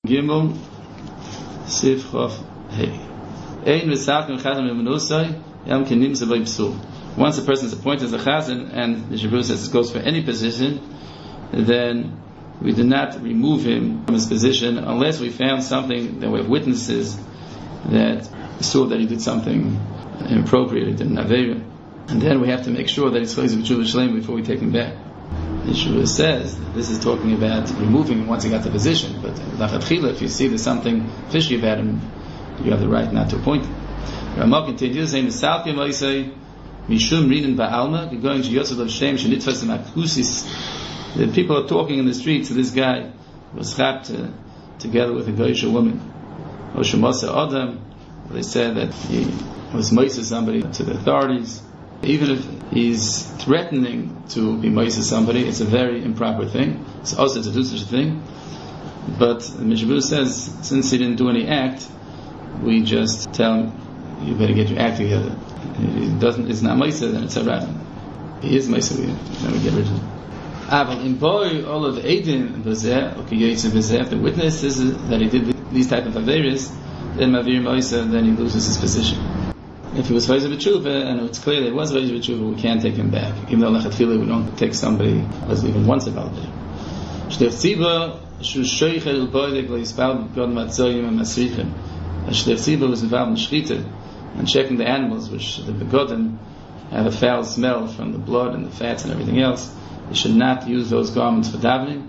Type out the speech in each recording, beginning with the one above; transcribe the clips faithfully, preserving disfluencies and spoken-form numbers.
Gimel Sif Chof Hey. Ein v'sakim chazan v'menusay yam kenim zebay psul. Once a person is appointed as a chazan, and the Shabbat says it goes for any position, then we do not remove him from his position unless we found something that we have witnesses that saw that he did something inappropriate, he did an aveira, and then we have to make sure that he's chayzer b'tshuva shleim before we take him back. The Yeshua says this is talking about removing him once he got the position, but if you see there's something fishy about him, you have the right not to appoint him. Ramah continues saying, "Mishum rinin ba'alma, going to Yotzav of Shem shenitfas akusis." The people are talking in the streets. So this guy was chapped uh, together with a Goyish woman. Oshemasa Adam. They said that he was moises somebody to the authorities. Even if he's threatening to be moises somebody, it's a very improper thing. It's also to do such a thing. But the Mishabur says, since he didn't do any act, we just tell him, you better get your act together. He doesn't, it's not moises, then it's a rat. He is moises, then we get rid of him. Aval in boy, all of the Eidin v'zeh, okay, Yetzer v'zeh, if the witness is that he did these type of averis, then Mavir Moisa, then he loses his position. If he was Chayzer b'tshuva, and it's clear that he was Chayzer b'tshuva, we can't take him back. Even though lechatchila we don't take somebody as even once about it. Shtef Tziba, shu shoicher l'boydek l'yispal b'god matzoyim and-masrichim. Shtef Tziba was involved in shchita, and checking the animals, which the begodim have a foul smell from the blood and the fats and everything else. You should not use those garments for davening.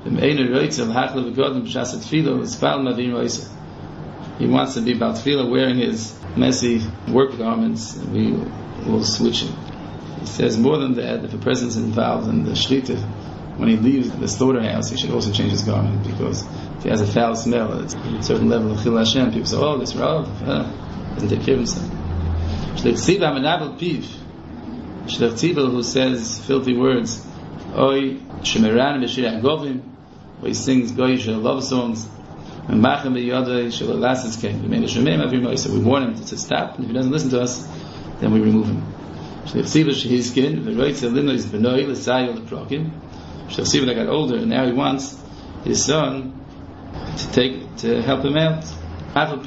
He wants to be about tefillah wearing his messy work garments, and we will switch it. He says more than that, if a person is involved in the shlita, when he leaves the slaughterhouse, he should also change his garment, because if he has a foul smell, it's a certain level of chil Hashem. People say, oh, this Rav uh, doesn't take care of himself. Shlech Tzibel, who says filthy words, Oy Shemeran B'Shir Agovim, where he sings Goyish love songs, and Machem B'Yodai Shel Elasis Ken. We made a Shemem Avir Moisa. We warn him to stop, and if he doesn't listen to us, then we remove him. Shlech Tzibel Shehizkin, V'Roitz Elino is B'Noi L'Sayil L'Prokim. Shlech Tzibel that got older, and now he wants his son to take to help him out.